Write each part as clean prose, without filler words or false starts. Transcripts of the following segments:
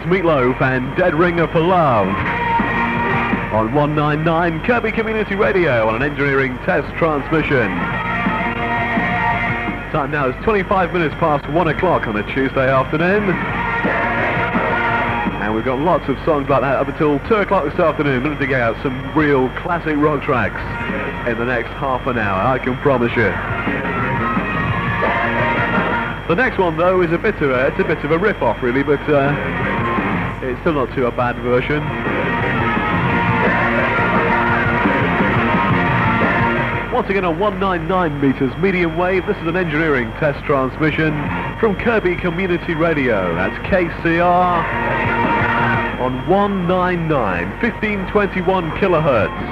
Meatloaf and Dead Ringer for Love on 199 Kirby Community Radio on an engineering test transmission. Time now is 25 minutes past 1 o'clock on a Tuesday afternoon. And we've got lots of songs like that up until 2 o'clock this afternoon. We're going to dig out some real classic rock tracks in the next half an hour, I can promise you. The next one, though, is a bit of a rip-off, really, but it's still not too a bad version. Once again on 199 meters medium wave, this is an engineering test transmission from Kirby Community Radio. That's KCR on 199, 1521 kilohertz.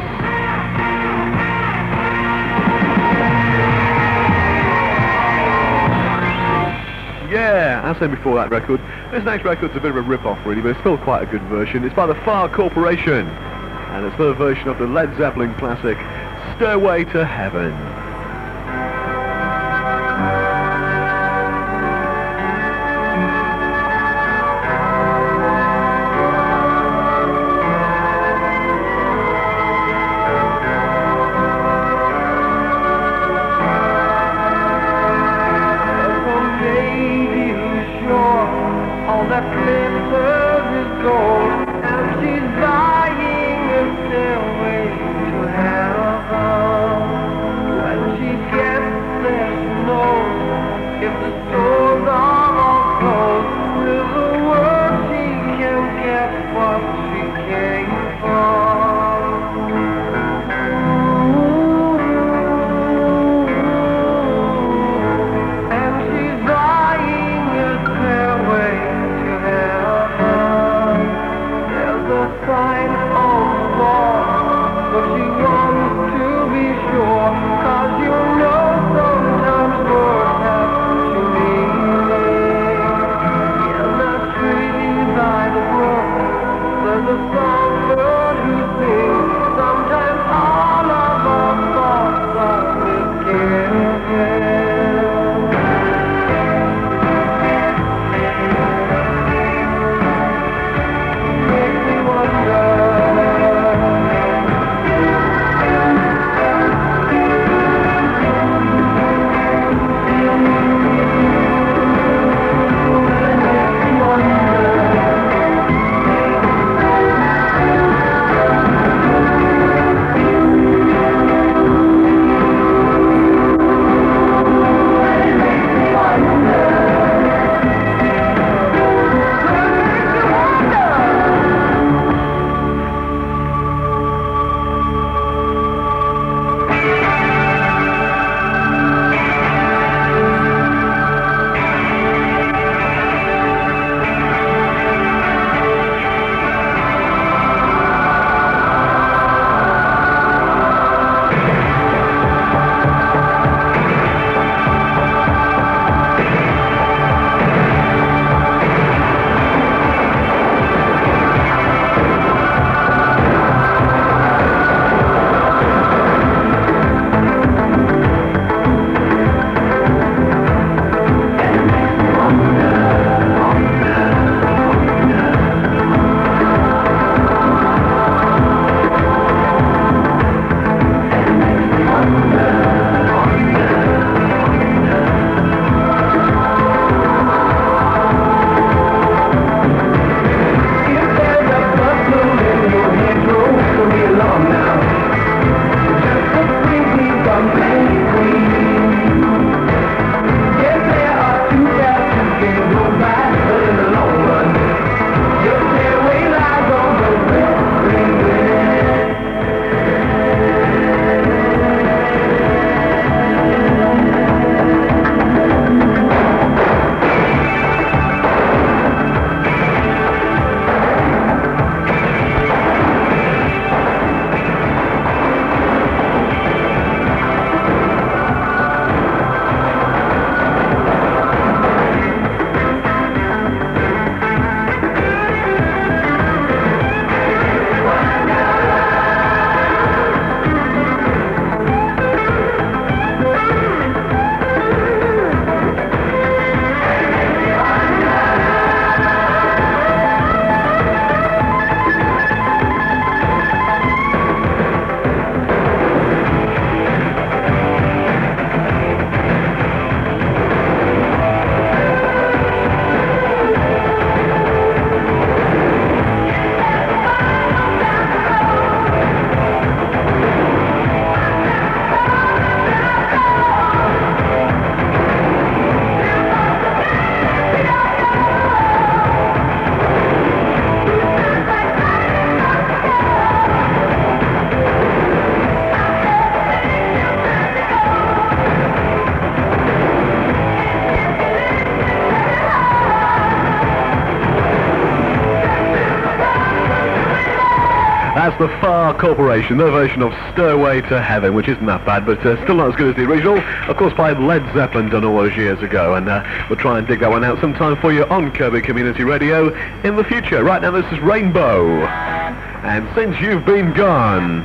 Yeah, as I said before that record, this next record's a bit of a rip-off really, but it's still quite a good version. It's by the Far Corporation, and it's their version of the Led Zeppelin classic, Stairway to Heaven. the Far Corporation, their version of Stairway to Heaven, which isn't that bad, but still not as good as the original, of course by Led Zeppelin done all those years ago, and we'll try and dig that one out sometime for you on Kirby Community Radio in the future. Right now this is Rainbow, and Since You've Been Gone.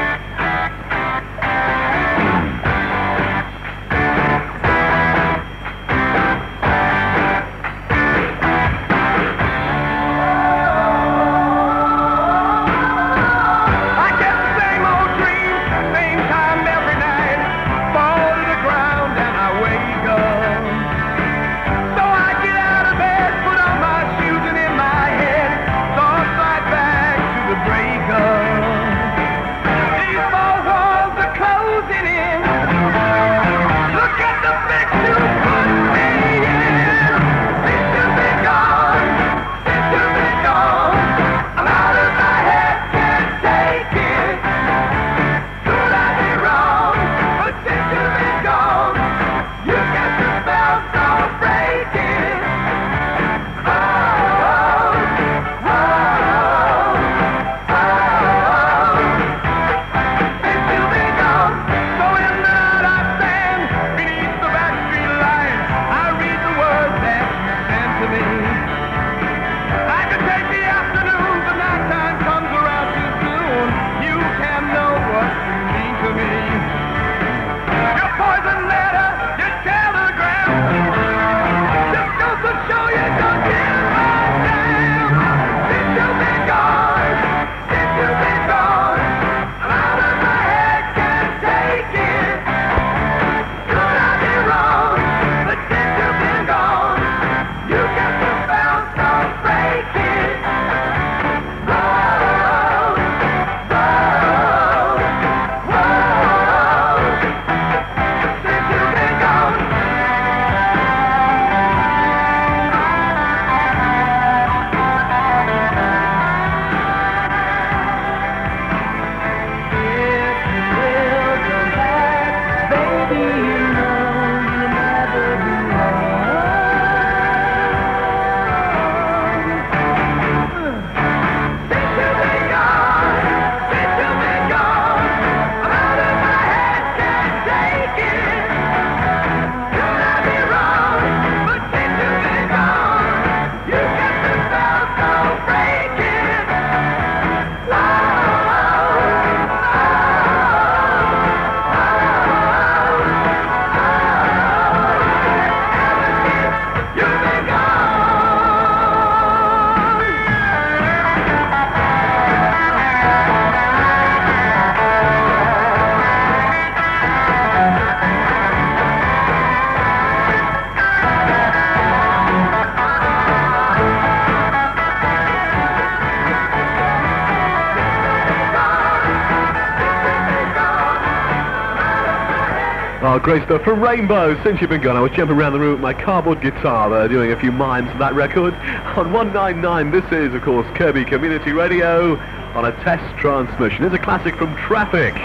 Oh, great stuff from Rainbow, Since You've Been Gone. I was jumping around the room with my cardboard guitar there, doing a few mimes of that record. On 199, this is, of course, Kirby Community Radio on a test transmission. It's a classic from Traffic.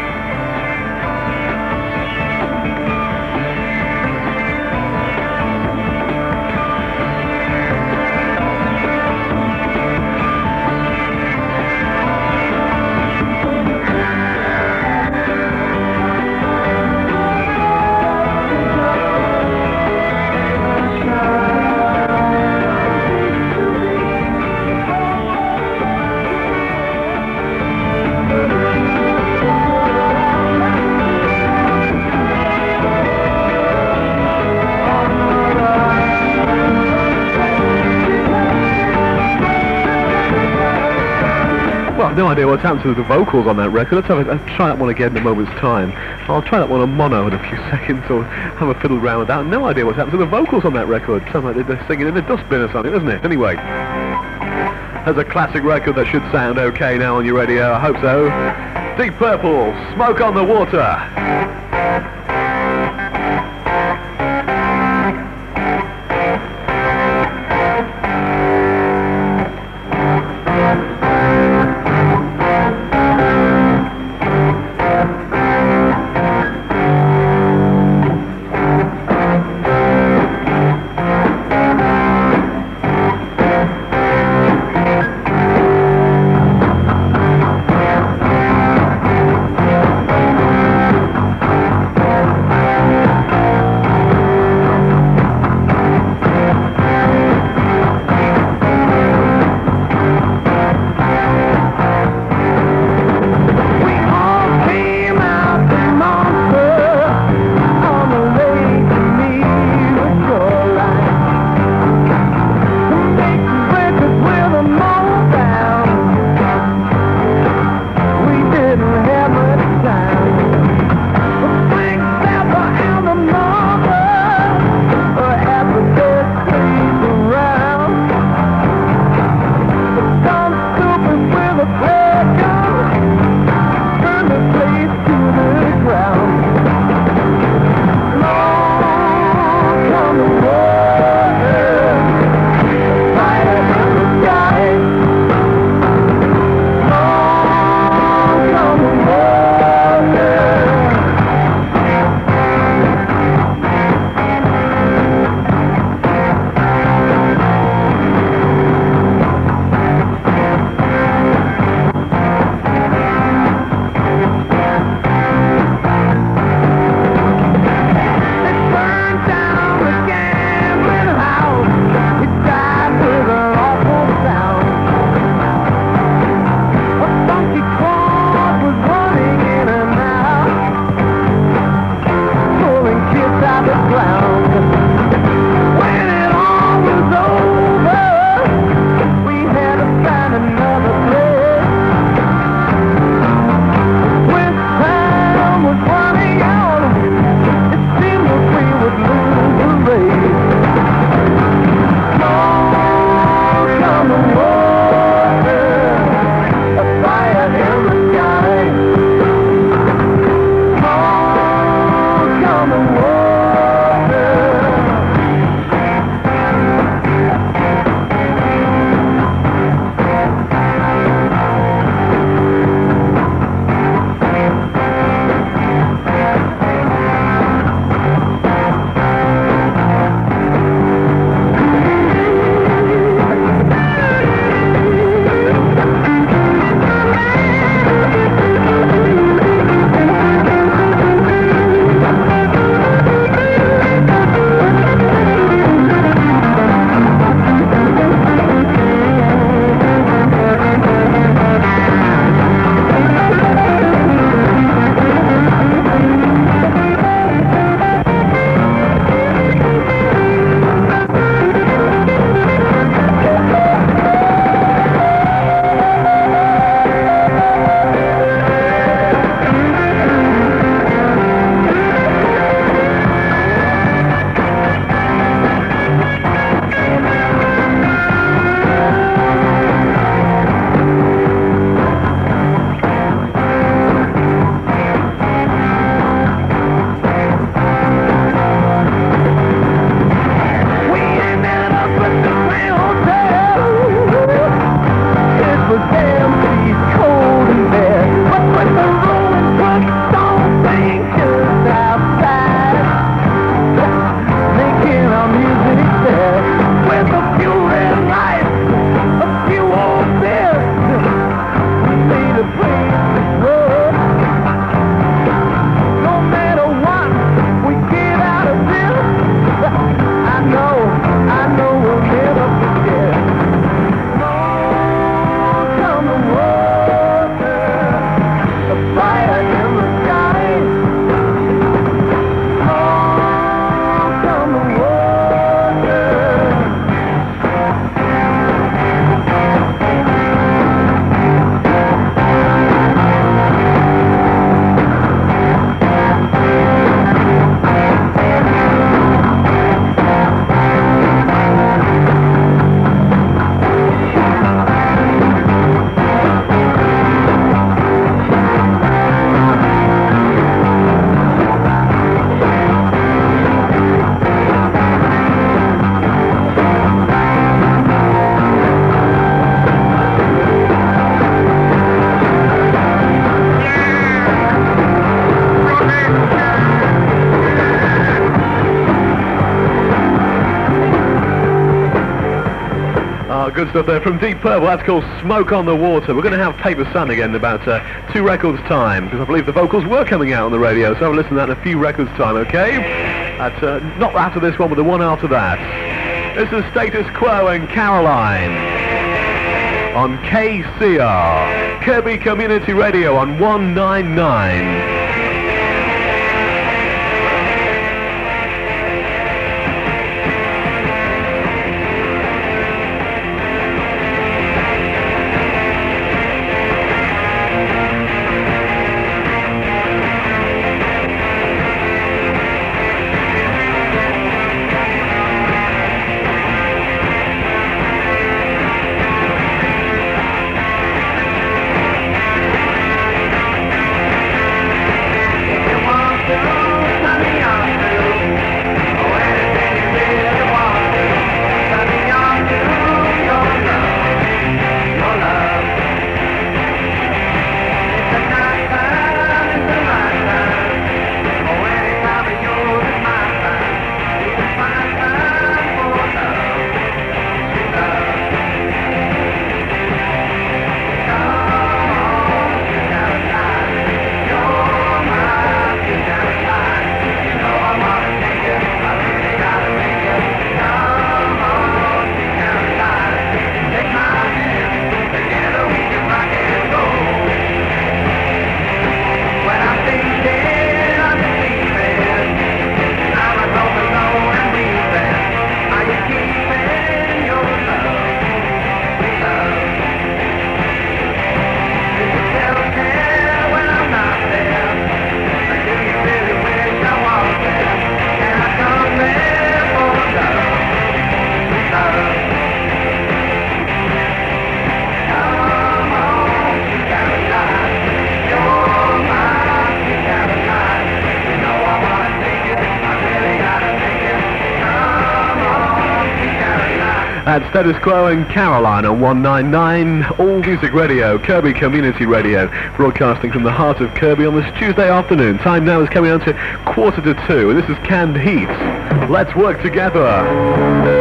No idea what's happened to the vocals on that record. Let's try that one again in a moment's time. I'll try that one on mono in a few seconds, or have a fiddle around with that. No idea what's happened to the vocals on that record. Sounds like they're singing in a dustbin or something, doesn't it? Anyway, there's a classic record that should sound okay now on your radio. I hope so. Deep Purple, Smoke on the Water. Good stuff there from Deep Purple. That's called Smoke on the Water. We're going to have Paper Sun again in about 2 records time, because I believe the vocals were coming out on the radio, so have a listen to that in a few records time, okay? Not after this one, but the one after that. This is Status Quo and Caroline on KCR, Kirby Community Radio on 199. At Status Quo and Caroline on 199, All Music Radio, Kirby Community Radio, broadcasting from the heart of Kirby on this Tuesday afternoon. Time now is coming on to 1:45, and this is Canned Heat. Let's work together.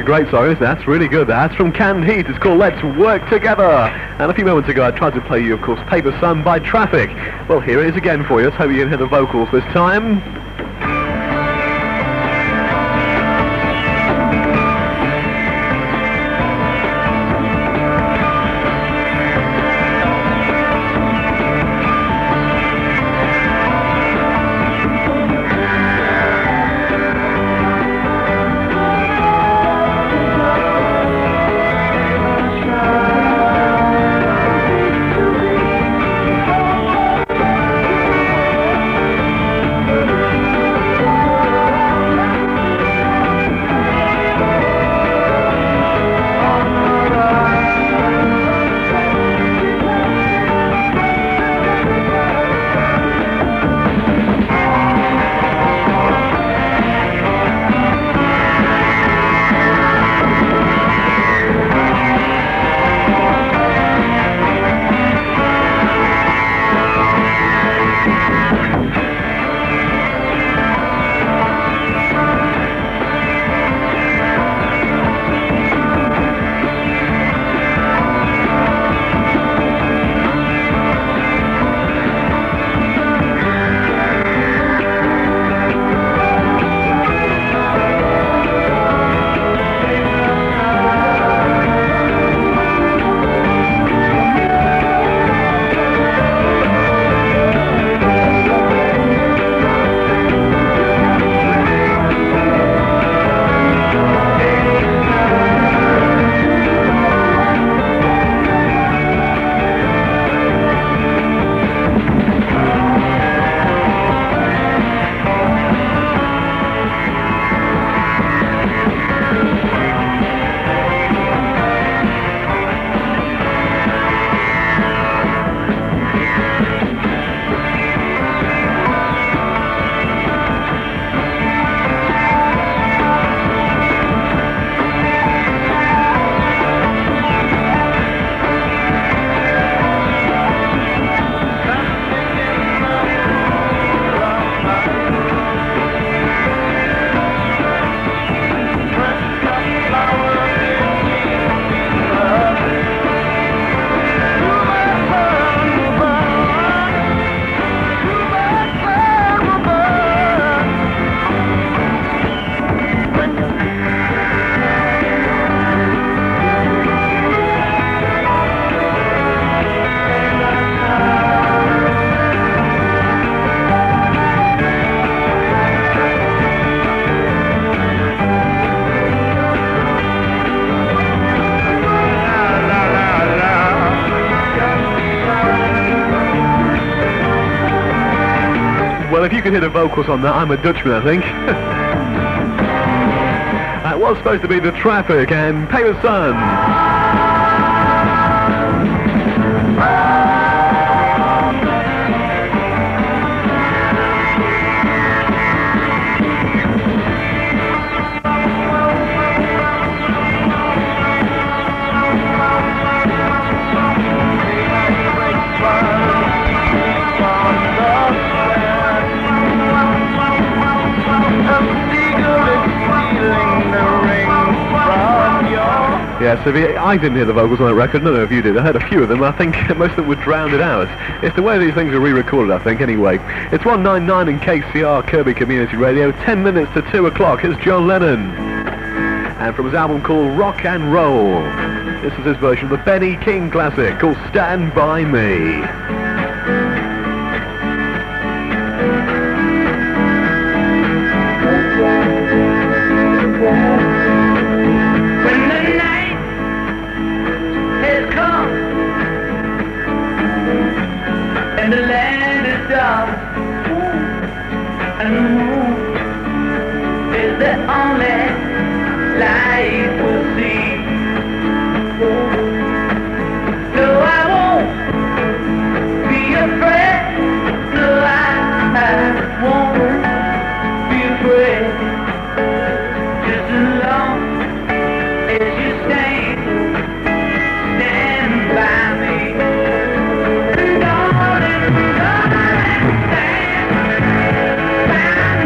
a great song, isn't it? That's really good. That's from Canned Heat. It's called Let's Work Together. And a few moments ago, I tried to play you, of course, Paper Sun by Traffic. Well, here it is again for you. Let's hope you can hear the vocals this time. Well, if you can hear the vocals on that, I'm a Dutchman, I think. That was supposed to be The Traffic and Paper Sun. Yeah, so I didn't hear the vocals on that record, none of you did. I heard a few of them, I think most of them were drowned out. It's the way these things are re-recorded, I think, anyway. It's 199 in KCR, Kirby Community Radio, 10 minutes to 2 o'clock. Here's John Lennon. And from his album called Rock and Roll, this is his version of the Benny King classic called Stand By Me. And the land is dark, and the moon is the only light we'll see. No, I won't be afraid. No, I won't be afraid. Just as long as you stand by me. Stand by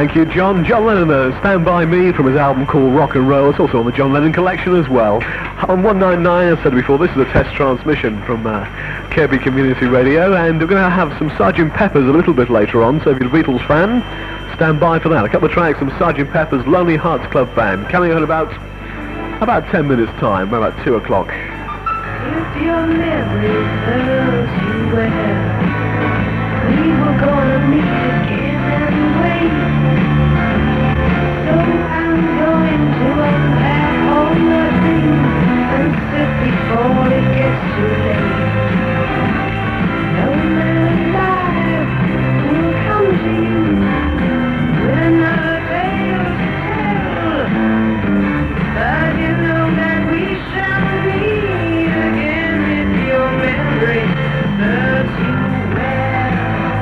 Thank you, John. John Lennon, Stand By Me from his album called Rock and Roll. It's also on the John Lennon collection as well. On 199, I said before, this is a test transmission from Kirby Community Radio, and we're going to have some Sgt. Pepper's a little bit later on, so if you're a Beatles fan, stand by for that. A couple of tracks from Sgt. Pepper's Lonely Hearts Club Band, coming on about 10 minutes' time, about 2 o'clock. If your memory serves you well, we were gonna meet again anyway. So I'm going to unpack all my things and sit before it gets too late. No man's life will come to you with another tale to tell. But you know that we shall meet again if your memory serves you well.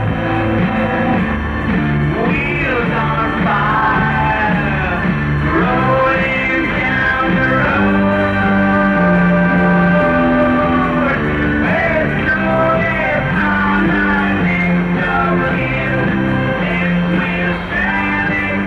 Wheels on fire, rolling down the road. There's no if I'm not next of him, and we're sailing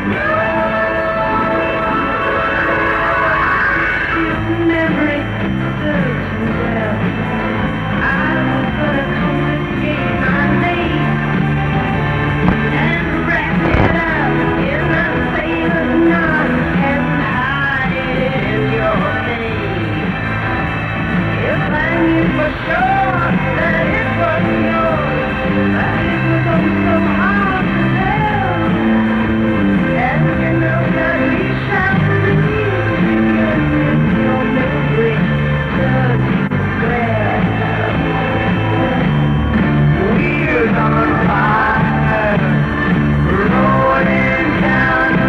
If memory serves you well, I was gonna confiscate my name and wrap it up in a sailor's knot and hide it in your name. If I knew for sure that it was yours, but it was oh so hard to tell. And you know that we shall meet again if your memory serves you well. Wheels on fire, rolling down the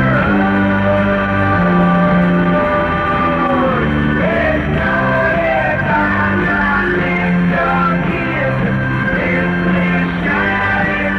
road. There's no if I'm not next of him, if we're shining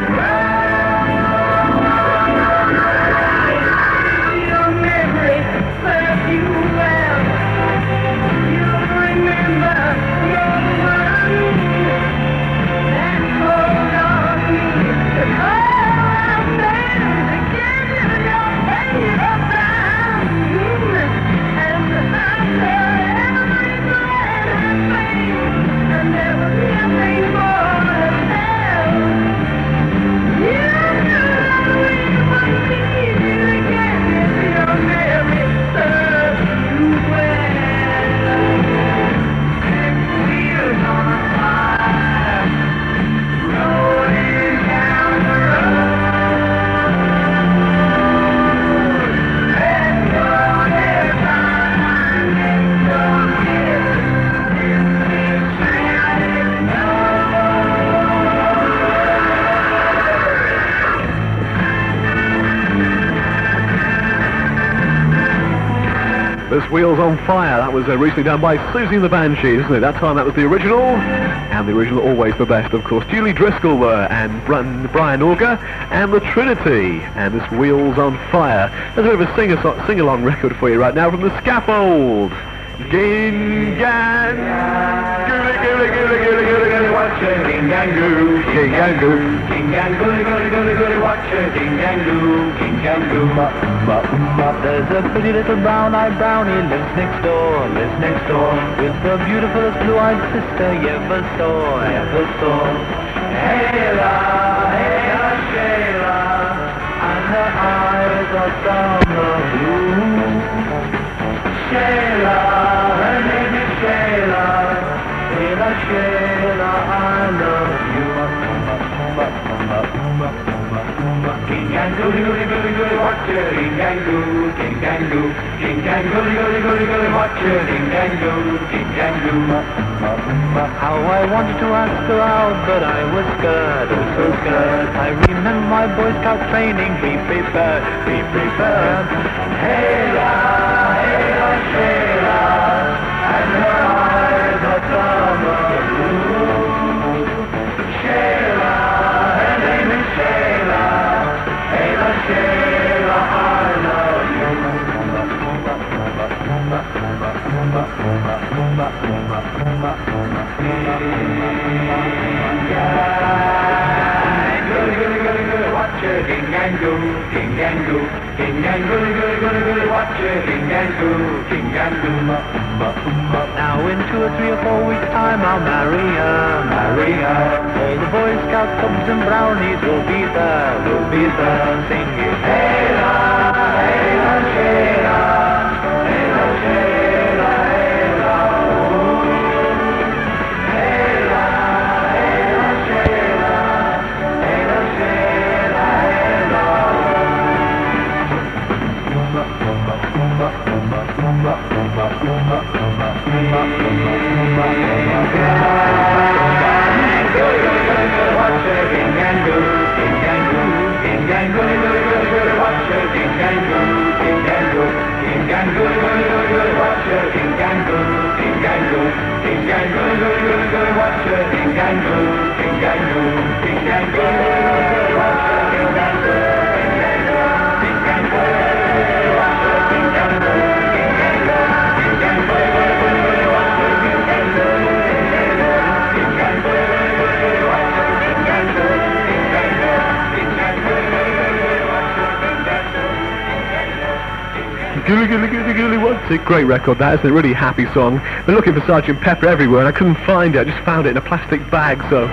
Your memory serves you well. You'll remember your one that called on me to call them to give you your favorite sound. And after every glad thing, and there was nothing more to tell. You knew that we would meet again if your memory serves you well. Wheels on fire, rolling down the road. And Lord, if I'm next of him, if we're shining This Wheels on Fire, that was recently done by Susie and the Banshees, isn't it? That time that was the original, and the original always the best, of course. Julie Driscoll and Brian Auger, and the Trinity, and this Wheels on Fire. There's a bit of a sing-along record for you right now from the Scaffold. Gingan, goody, goody, goody, goody, goody, goody, watch it, gingan-goo, gingan-goo, gingan-goody, goody, goody, goody, watch it, gingan-goo, gingan-goo. There's a pretty little brown-eyed brownie lives next door, with the beautifulest blue-eyed sister you ever saw. Shayla, Shayla, and her eyes are summer blue. Shayla, her name is Shayla. Shayla, I love you. King-gangoo, goody, goody, goody, watch it. King-gangoo, king-gangoo, king-gangoo, goody, goody, goody, watch it. King-gangoo, king-gangoo. How I wanted to ask her out, but I was scared, oh so scared. I remember my Boy Scout training, be prepared, be prepared. Shayla, Shayla, and her eyes are summer blue. Shayla, her name is Shayla. Shayla, I love you. Goody, goody, goody, goody, watch it. ding and go, ding and go, ding and go, watch it, ding and go, ding and go. Now in 2 or 3 or 4 weeks' time I'll marry her, marry her. All the Boy Scout cubs and brownies will be there, singing hey la, Sheila, hey la, Sheila, hey la, oh. Hey la, Sheila, hey la, Sheila, hey la, watch it, ding and go, ding and go, ding and go, watch it, ding and go, ding and go, ding and go, watch it, ding and go, ding and go, ding and go, watch it, ding and go, ding and go, ding and go, watch it, ding and go, ding and go, ding and go, watch it, ding and go, ding and go, ding and go, watch it, ding and go, ding and go, ding and go, watch it, ding and go, ding and go, ding and go, watch it, ding and go, Googly, googly, googly, googly, what's it? Great record that, isn't it? Really happy song. Been looking for Sgt. Pepper everywhere and I couldn't find it. I just found it in a plastic bag, so...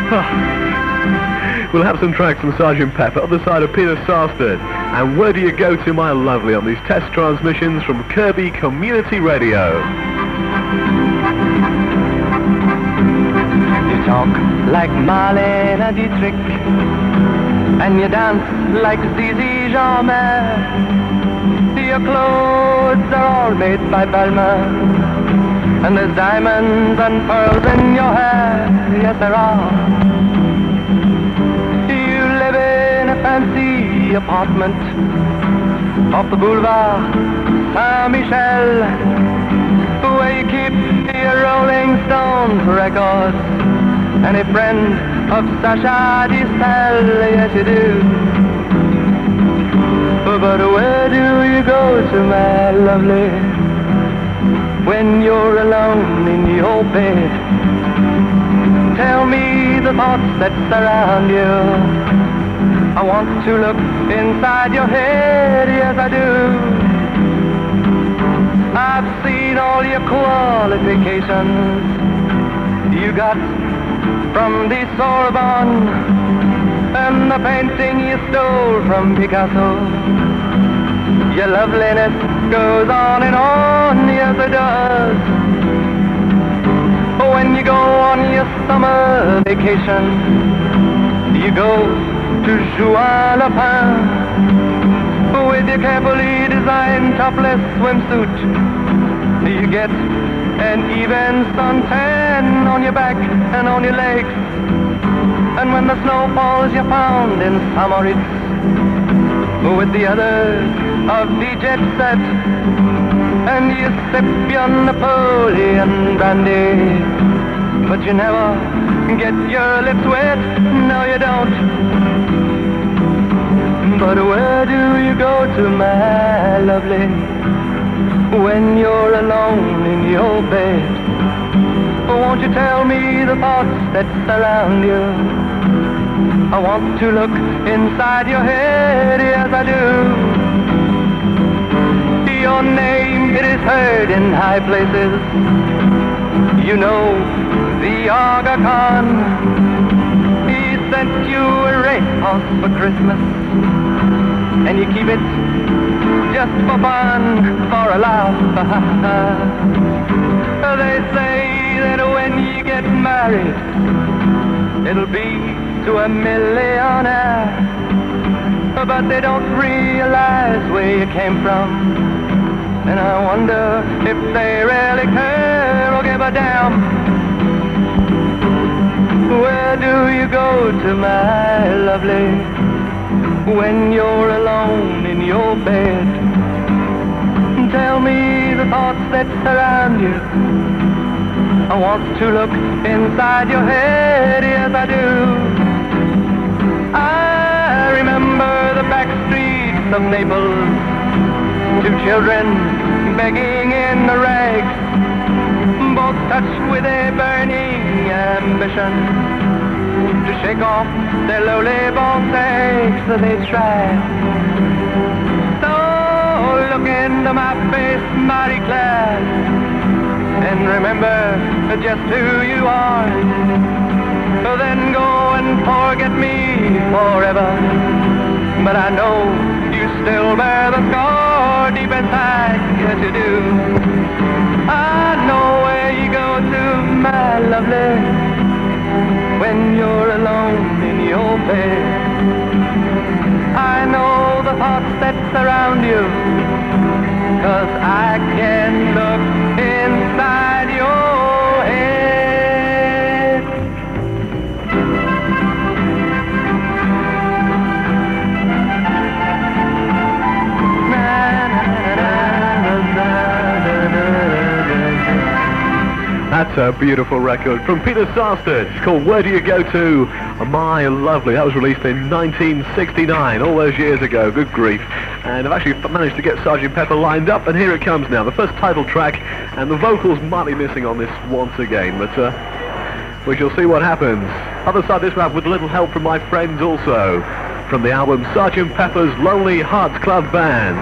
We'll have some tracks from Sgt. Pepper, other side of Peter Sarsted. And Where Do You Go To, My Lovely, on these test transmissions from Kirby Community Radio. You talk like Marlene Dietrich, and you dance like Zizi Jeanmaire. Your clothes are all made by Balmain, and there's diamonds and pearls in your hair. Yes, there are. You live in a fancy apartment off the boulevard Saint-Michel, where you keep your Rolling Stones records and a friend of Sacha Distel. Yes, you do. But where do you go to, my lovely, when you're alone in your bed? Tell me the thoughts that surround you. I want to look inside your head, yes I do. I've seen all your qualifications you got from the Sorbonne, and the painting you stole from Picasso. Your loveliness goes on and on, yes it does. When you go on your summer vacation, you go to Juan Lapin with your carefully designed topless swimsuit. You get an even suntan on your back and on your legs. And when the snow falls, you're found in Samoritz with the others of the jet set, and you sip your Napoleon brandy, but you never get your lips wet, no you don't. But where do you go to, my lovely, when you're alone in your bed? Won't you tell me the thoughts that surround you? I want to look inside your head, yes I do. Your name, it is heard in high places. You know, the Aga Khan, he sent you a racehorse for Christmas, and you keep it just for fun, for a laugh. They say that when you get married, it'll be to a millionaire, but they don't realize where you came from, and I wonder if they really care or give a damn. Where do you go to, my lovely, when you're alone in your bed? Tell me the thoughts that surround you. I want to look inside your head, yes I do. I remember the back streets of Naples, two children begging in the rags, both touched with a burning ambition to shake off their lowly born sakes that they strive. So look into my face, mighty class, and remember just who you are. So then go and forget me forever. But I know you still bear the scar deep inside, yes you do. I know where you go to, my lovely, when you're alone in your bed. I know the thoughts that surround you, 'cause I can look inside your head. That's a beautiful record from Peter Sarsted. It's called Where Do You Go To? My lovely. That was released in 1969, all those years ago. Good grief. And I've actually managed to get Sgt. Pepper lined up, and here it comes now. The first title track, and the vocals might be missing on this once again, but we shall see what happens. Other side of this rap with a little help from my friends also, from the album Sgt. Pepper's Lonely Hearts Club Band.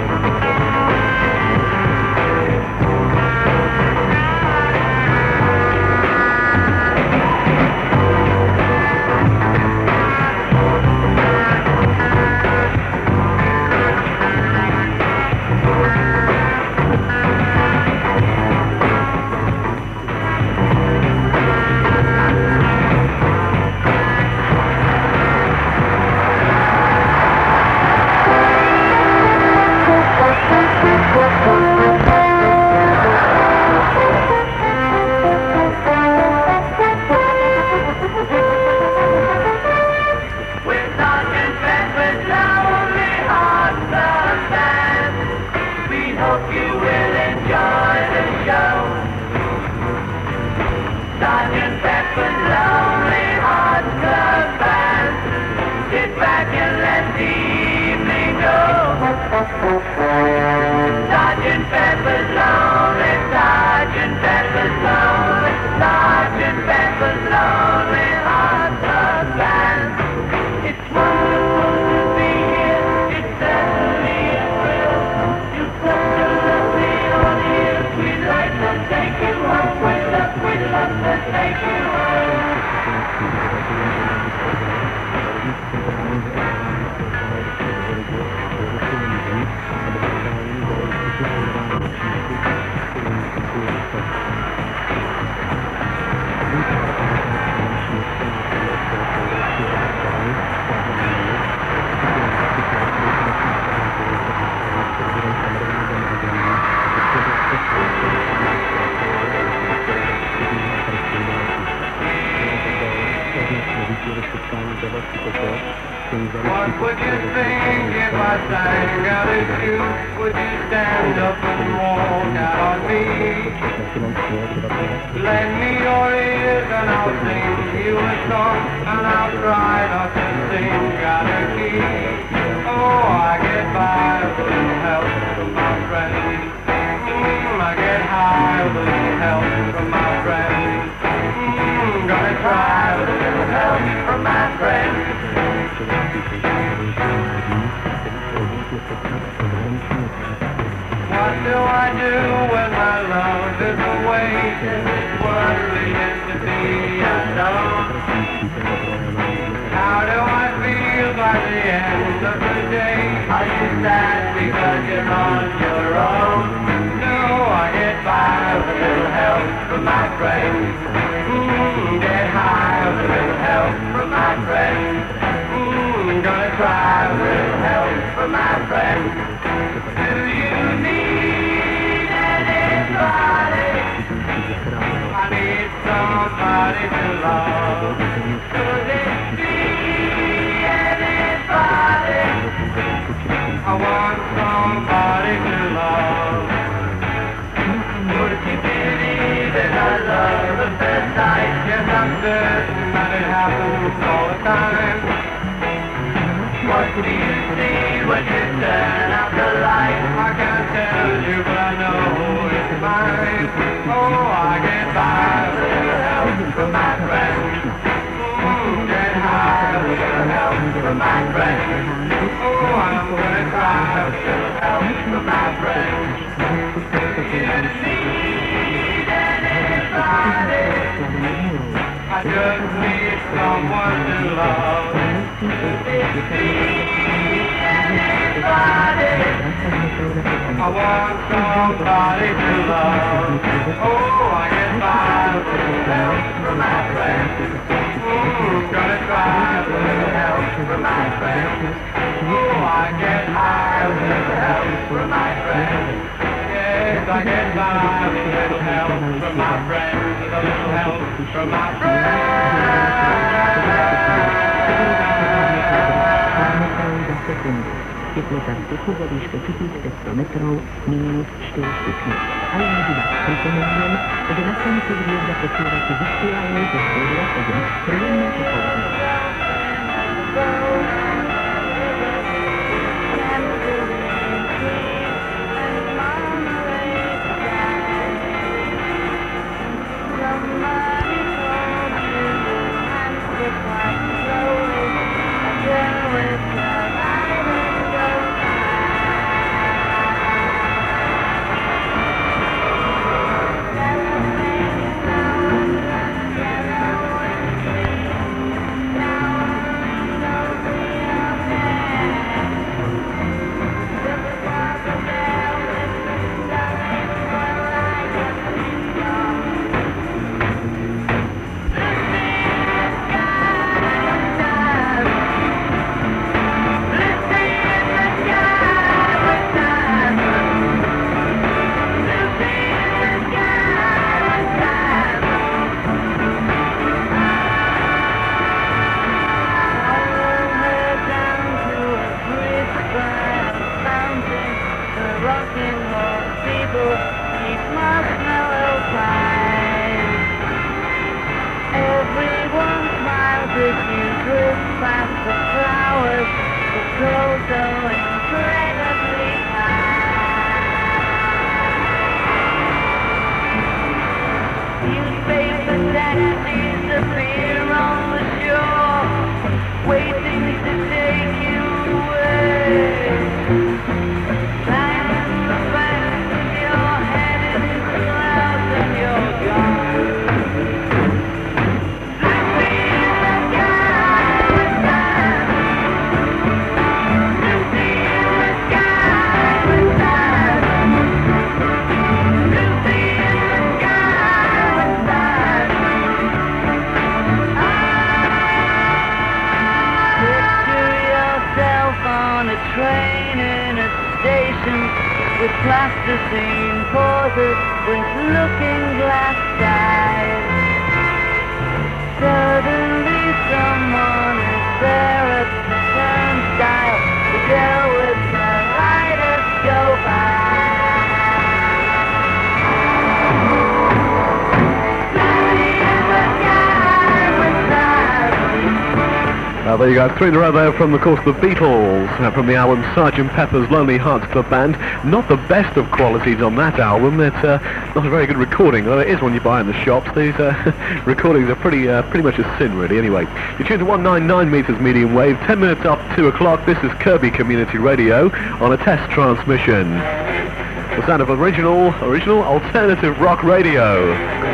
What would you think if I sang out at you? Would you stand up and walk out on me? Lend me your ears and I'll sing you a song, and I'll try not to sing out of key. Oh, I get by with a little help from my friends. I get high with a little help from my friends. Gonna try with a little help from my friends. What do I do when my love is away? Is this worldly entity unknown? How do I feel by the end of the day? Are you sad because you're on your own? No, I get by with a little help from my friends. Get high with a little help from my friends. Gonna try with a little help from my friends. Do you need anybody? I need somebody to love. Could it be anybody? I want somebody to love. Would you believe in a love at first sight? Yes, I'm certain that it happens all the time. What do you see when you turn out the light? I can't tell you, but I know it's mine. Oh, I get by with a little help from my friends. Get my friend. Oh, I'm gonna cry a little help from my friend. I just need someone to love. I want somebody to love. Oh, I get by with a little help from my friend. Oh, gonna try a little help from my friend. Oh, I get high with a little help from my friend. Yes, I get by with a little help from my friend. A little help from my Теплотарских уводишка 400 метров, минус 4 ступни. Алла Дубак, припоминаем, 11 периода потирать виртуальный заходил один, приемная похода. Plasticine pauses with looking glass eyes. Suddenly someone is there at the turnstile. The girl with the riders go by. There you go, 3 in a row there from, of course, the Beatles, from the album Sgt. Pepper's Lonely Hearts Club Band. Not the best of qualities on that album. It's not a very good recording, although it is one you buy in the shops. These recordings are pretty much a sin, really. Anyway, you're tuned to 199 meters medium wave, 10 minutes after 2 o'clock. This is Kirby Community Radio on a test transmission. The sound of original alternative rock radio.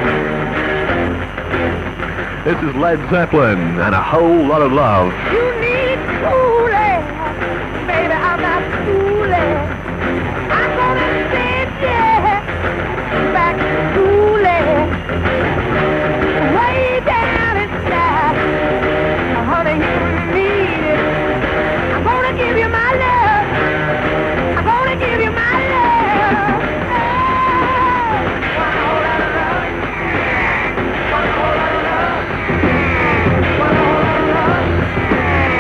This is Led Zeppelin and A Whole Lot of Love. You need cooling, baby, I'm not cooling. I'm gonna send you back to cooling. Way down inside, honey, you need it. I'm gonna give you my love. I'm gonna give you my love. One whole lot of love. One whole lot of love. One whole lot of love.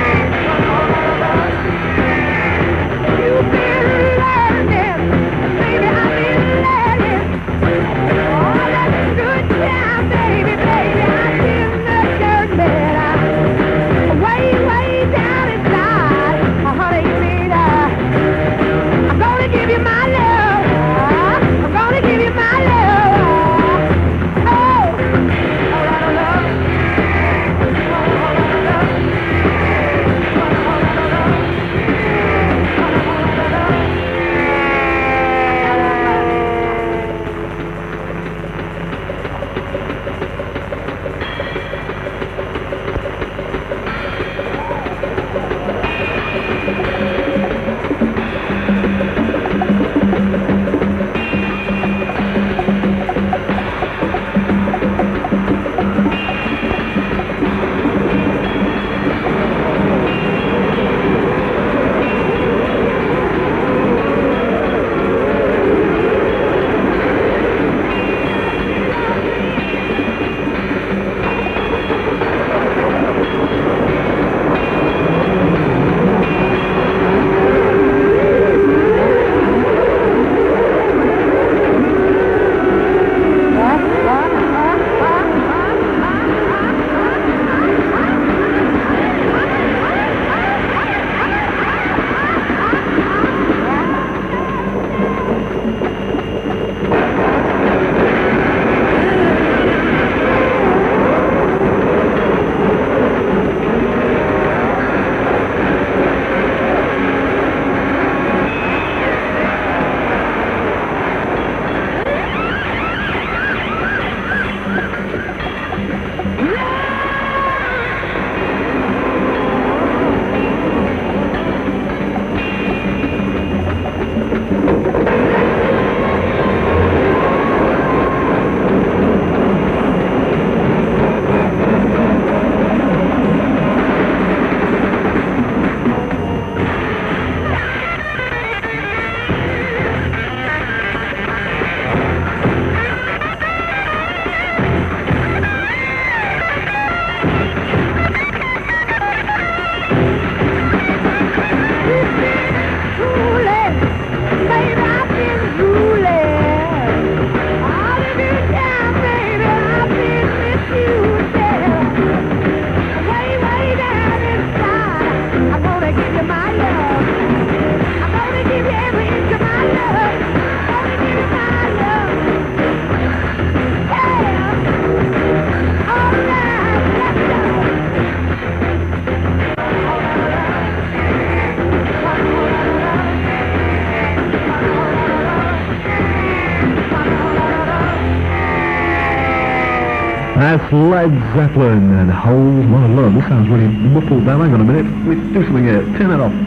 That's Led Zeppelin and a whole lot of love. This sounds really muffled down. Hang on a minute. Let me do something here. Turn that off.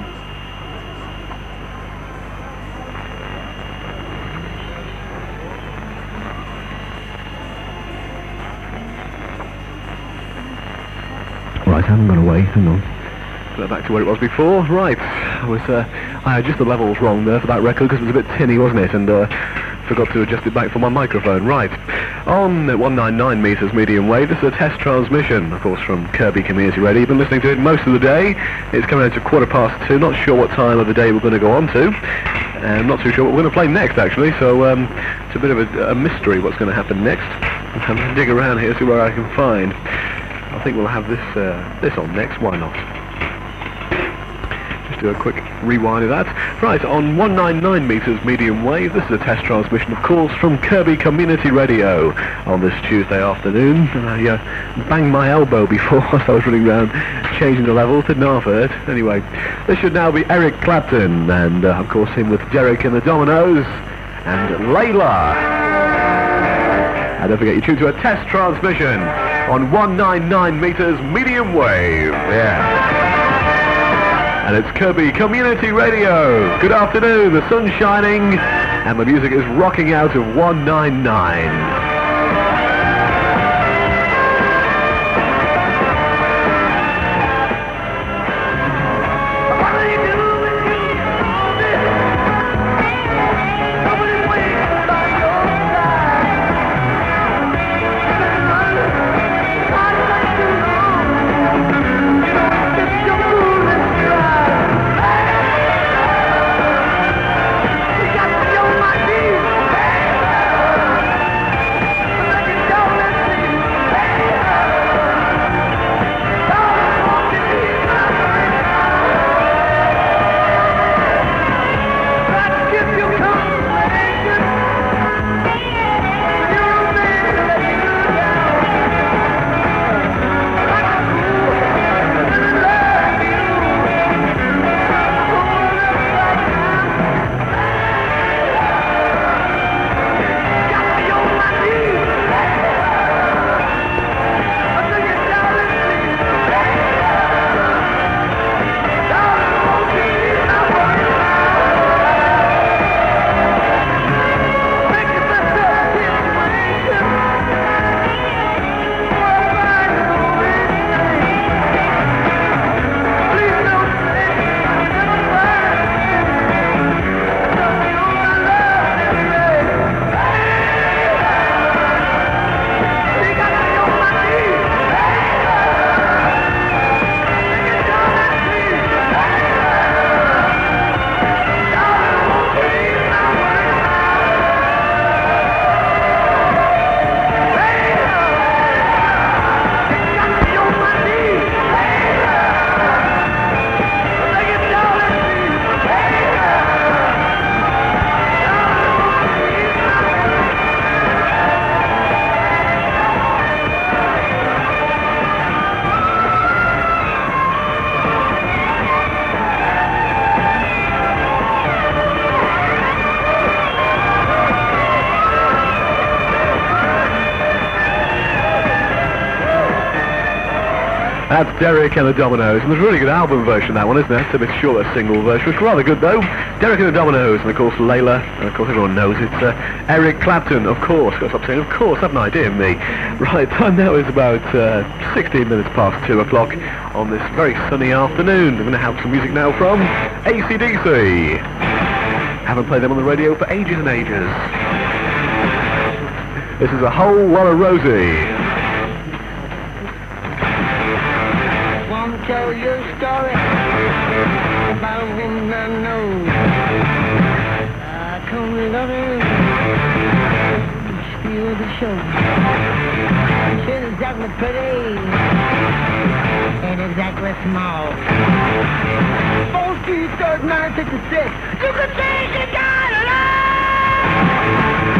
Right, I haven't gone away. Hang on. Go back to where it was before. Right. I adjusted the levels wrong there for that record because it was a bit tinny, wasn't it? And forgot to adjust it back for my microphone. Right. On 199 meters medium wave, this is a test transmission, of course, from Kirby Community Radio. You've been listening to it most of the day. It's coming out to 2:15. Not sure what time of the day we're going to go on to. I'm not too sure what we're going to play next, actually. So it's a bit of a mystery what's going to happen next. I'm going to dig around here, see where I can find. I think we'll have this on next. Why not? Just do a quick rewind of that. Right, on 199 meters medium wave, this is a test transmission, of course, from Kirby Community Radio on this Tuesday afternoon. And I banged my elbow before as I was running around changing the levels. Didn't half hurt. Anyway, this should now be Eric Clapton, and of course him with Derek and the Dominoes, and Layla. And don't forget, you tune to a test transmission on 199 meters medium wave. Yeah. And it's Kirby Community Radio. Good afternoon, the sun's shining, and the music is rocking out of 199. That's Derek and the Dominoes, and there's a really good album version of that one, isn't it? It's a bit shorter single version, which is rather good though. Derek and the Dominoes, and of course Layla, and of course everyone knows it's Eric Clapton, of course. Got to stop saying, of course, have an idea, me. Right, time now is about 16 minutes past 2 o'clock on this very sunny afternoon. We're going to have some music now from AC/DC. Haven't played them on the radio for ages and ages. This is A Whole Lot of Rosie. Tell you a story about a woman I know. I come to love her, steal the show. She's exactly pretty, and exactly small. 4 Street, 3rd, 956. You could say she got a love.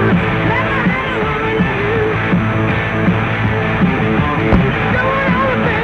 Never had a woman like you.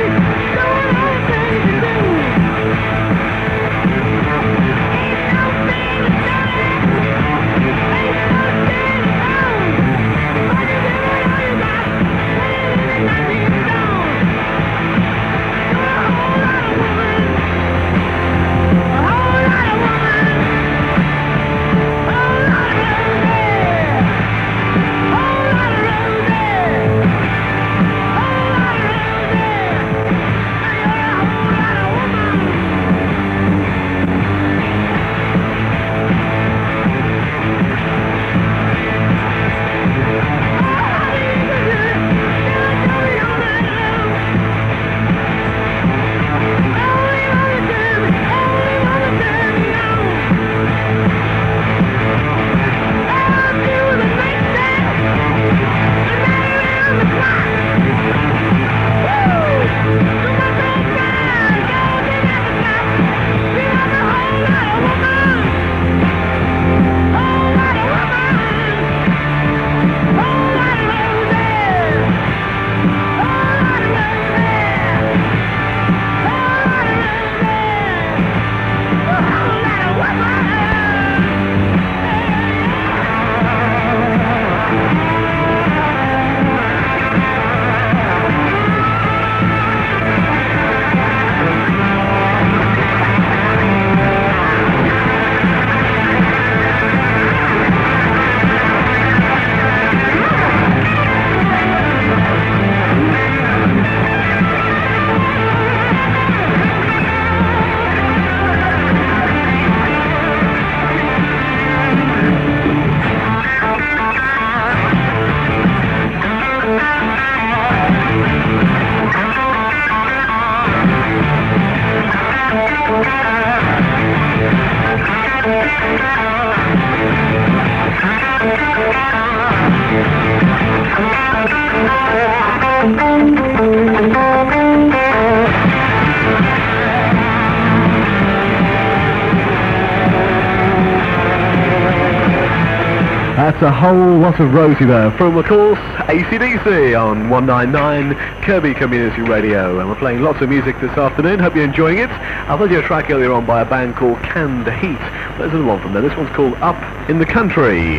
That's a whole lot of Rosie there from, of course, AC/DC on 199 Kirby Community Radio. And we're playing lots of music this afternoon. Hope you're enjoying it. I played you a track earlier on by a band called Canned Heat. There's another one from there. This one's called Up in the Country.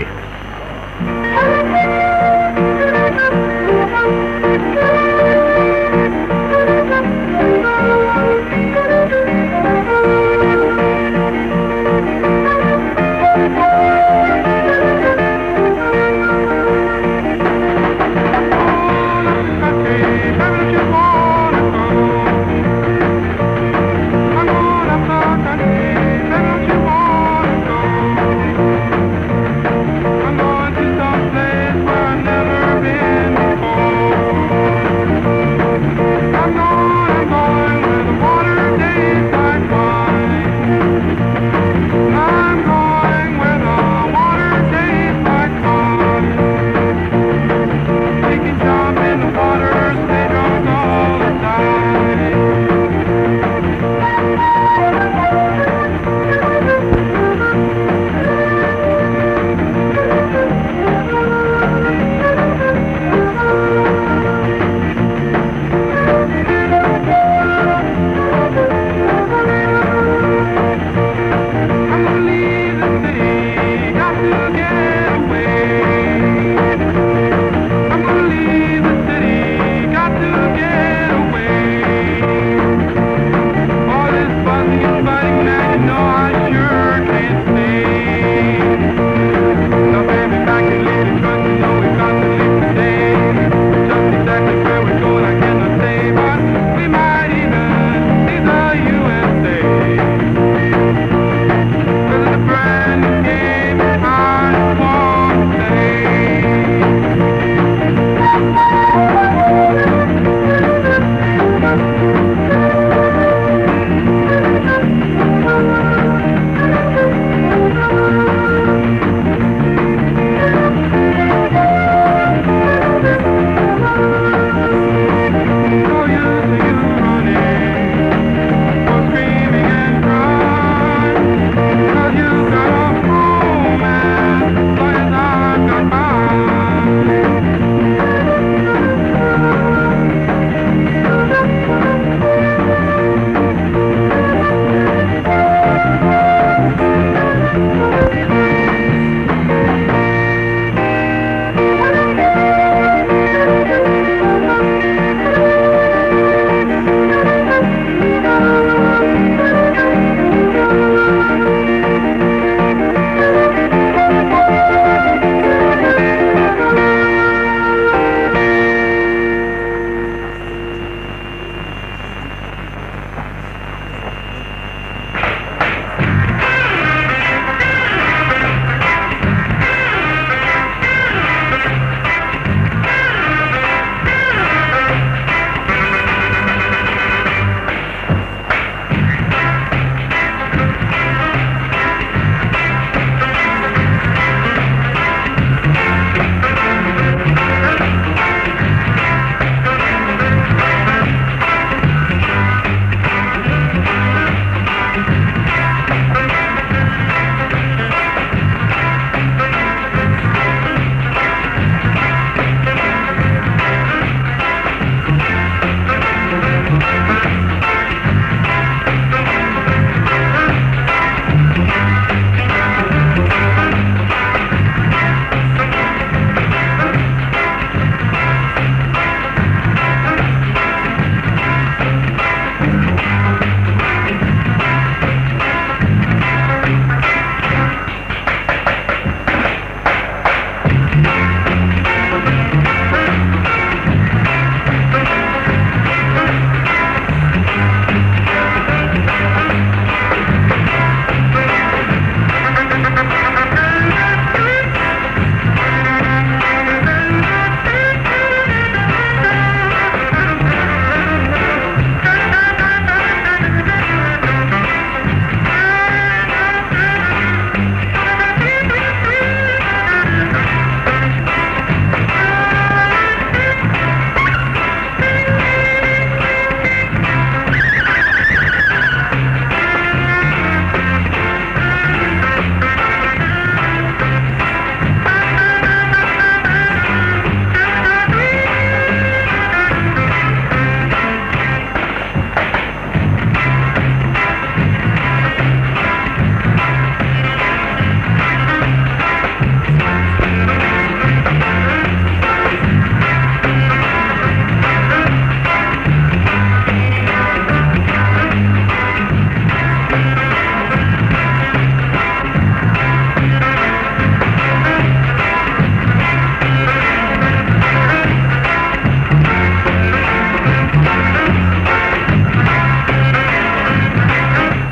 I'm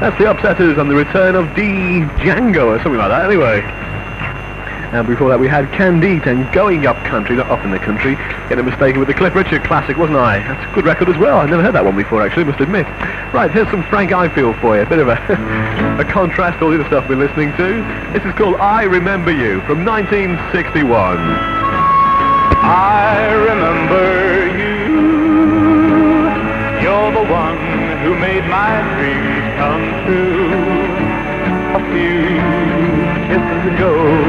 That's the Upsetters and the return of Django or something like that anyway. And before that we had Candide and Going Up Country, not Up in the Country. Getting mistaken with the Cliff Richard classic, wasn't I? That's a good record as well. I've never heard that one before actually, must admit. Right, here's some Frank Ifield for you. A bit of a contrast to all the other stuff we're listening to. This is called I Remember You from 1961. I remember you. You're the one who made my dreams come true. A few kisses ago.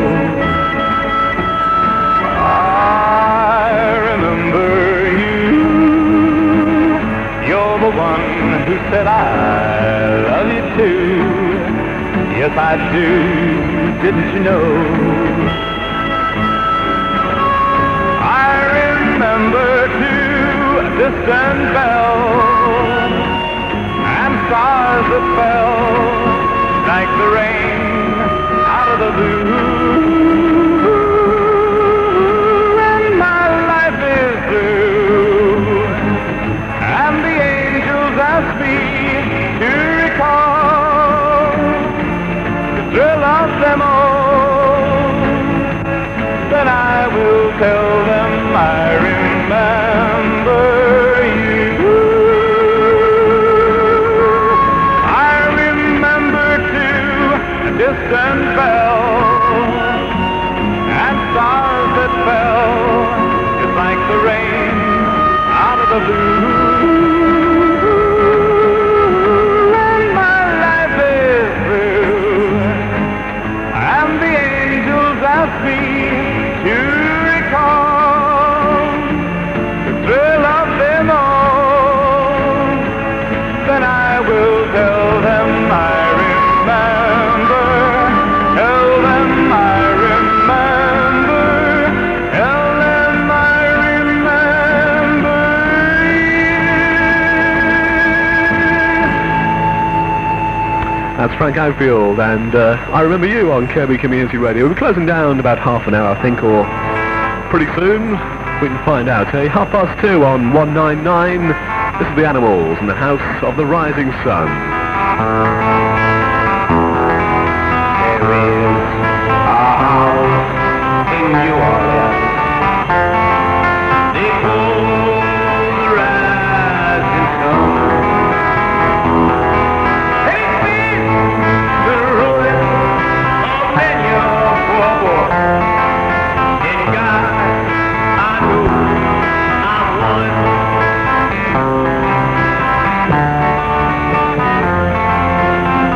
I remember you. You're the one who said I love you too. Yes, I do. Didn't you know? Remember too a distant bell and stars that fell like the rain out of the blue. And my life is through, and the angels ask me to recall the thrill of them all. Then I will tell them I remember you. I remember too a distant bell and stars that fell just like the rain out of the blue. And my life is through, and the angels ask me to recall the thrill of them all. Then I will tell them I remember. Tell them I remember. Tell them I remember you. That's Frank Ifield and I Remember You on Kirby Community Radio. We're closing down about half an hour I think, or pretty soon. We can find out. 2:30 on 199. This is the Animals in the House of the Rising Sun. There is a house in New Orleans. They call the rising sun. Take me to the ruin of many a poor boy. In God, I know I'm one.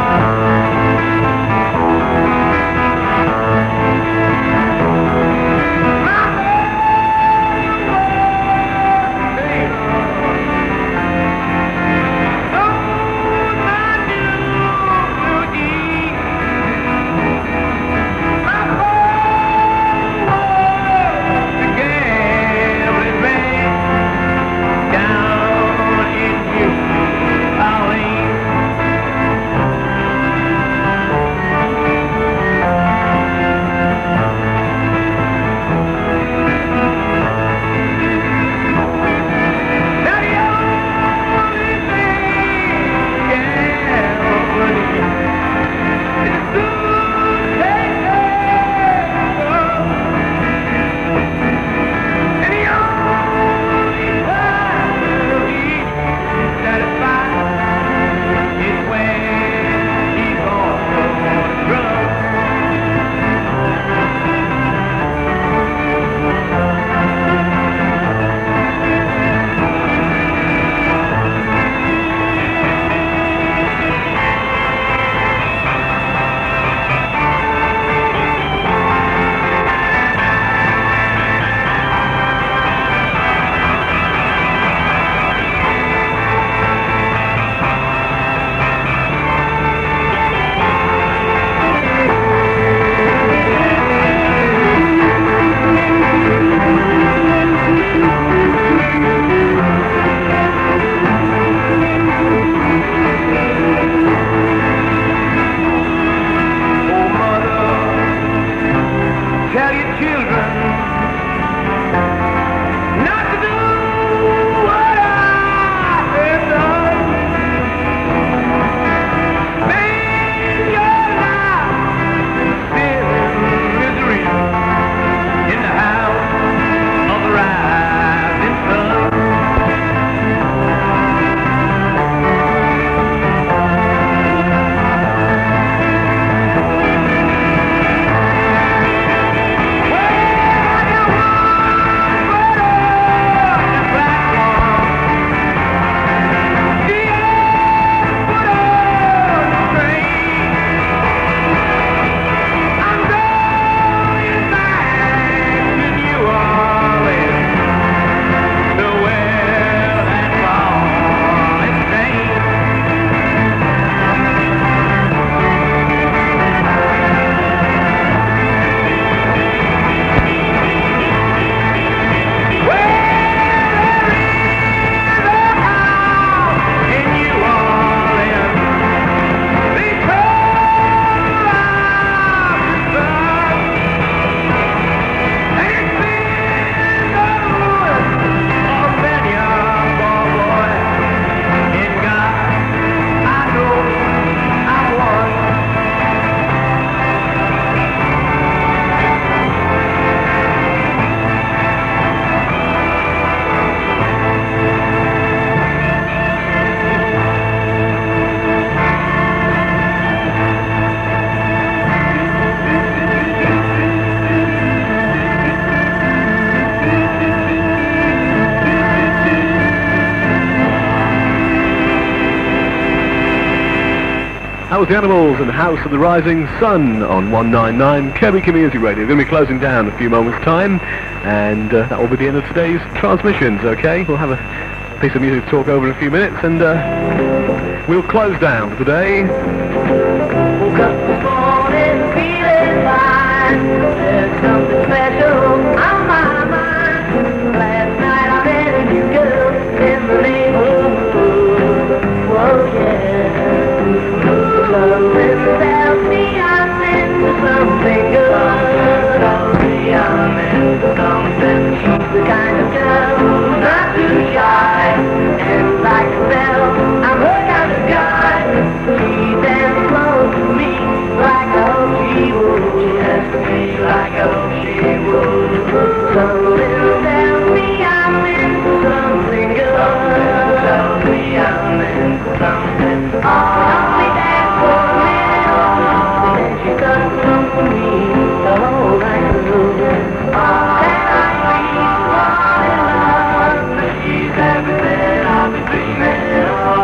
was the Animals and House of the Rising Sun on 199 Kirby Community Radio. We're going to be closing down in a few moments' time, and that will be the end of today's transmissions, okay? We'll have a piece of music to talk over in a few minutes, and we'll close down today. Woke up this morning feeling fine. There's something special on my mind. Last night I met a new girl in the neighborhood. Whoa, yeah. Something tells me I'm into something good. Tells me I'm into something. She's the kind of girl who's not too shy. And like a bell, I'm her kind of guy. She dances close to me like I hope she would. She dances to me like I hope she would. Something tells me I'm into something good. Tells me I'm into something. Oh, we dance for a minute, and then she does come for me the whole night through. Oh, and I really fall in love, but she's everything I've been dreaming of.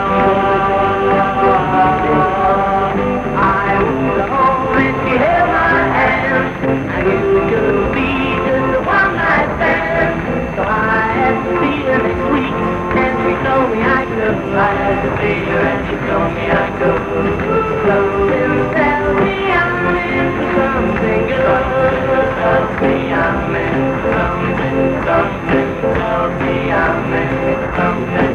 I was home and she held my hand. I knew it could be just a one-night stand. So I had to see her next week, and she told me I could. I had to see her and she told me I could. Something tells me I'm into something good. Tells me I'm into something. Something tells me I'm into something.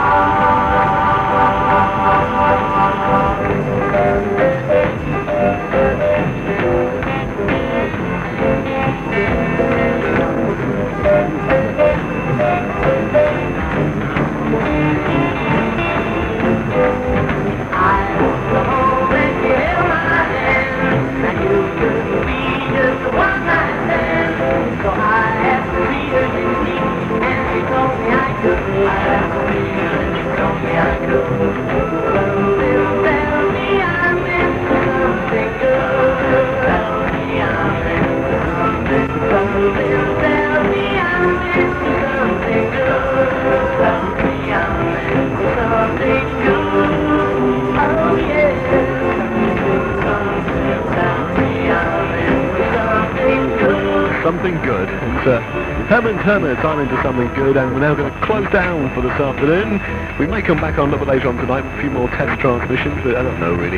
Something good. It's Herman's I'm into something good, and we're now going to close down for this afternoon. We may come back on a little bit later on tonight with a few more test transmissions, but I don't know really.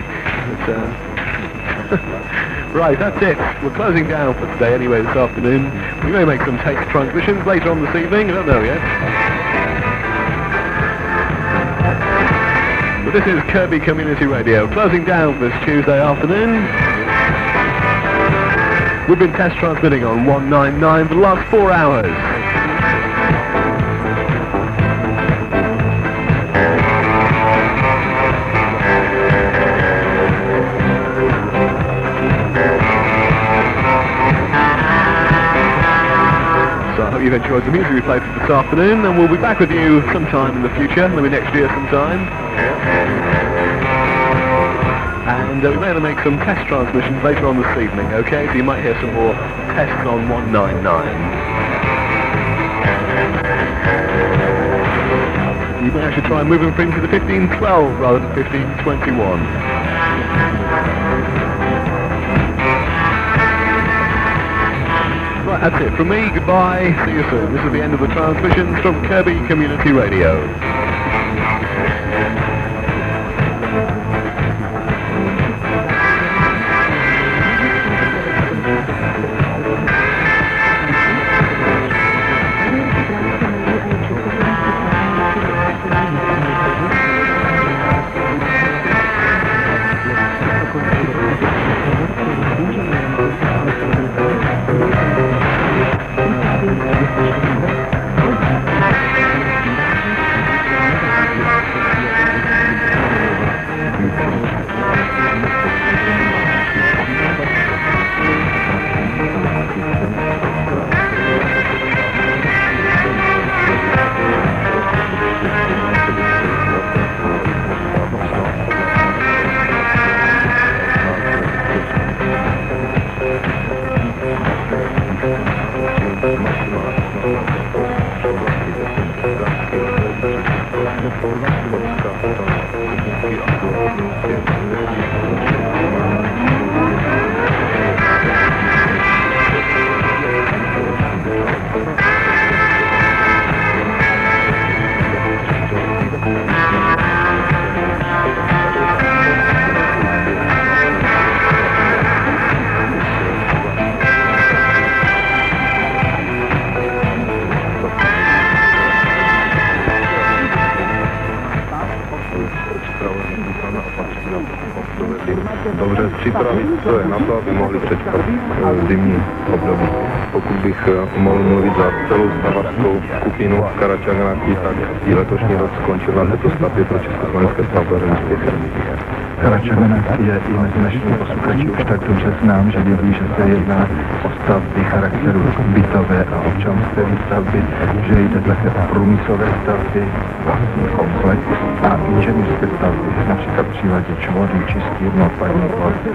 Right, that's it. We're closing down for today anyway this afternoon. We may make some test transmissions later on this evening, I don't know yet. But this is Kirby Community Radio, closing down for this Tuesday afternoon. We've been test transmitting on 199 for the last 4 hours. So I hope you've enjoyed the music we played for this afternoon, and we'll be back with you sometime in the future, maybe next year sometime. And we may make some test transmissions later on this evening, okay? So you might hear some more tests on 199. You might actually try and move them into the 1512 rather than 1521. Right, that's it from me. Goodbye. See you soon. This is the end of the transmissions from Kirby Community Radio. Thank you. připravit stroje na to, aby mohli přečkat zimní období. Pokud bych mohl mluvit za celou stavařskou skupinu Karačagáky, tak i letošní rok skončil na této stavbě pro československé stavbaře úspěchem. Karačagáky je i mezi našimi posluchači už tak dobře znám, že vědí, že se jedná o stavby charakteru bytové a občanské výstavby, že jde také o průmyslové stavby, vlastní komplex a inženýrské stavby, například přivaděč vody, čistírnu odpadních vod,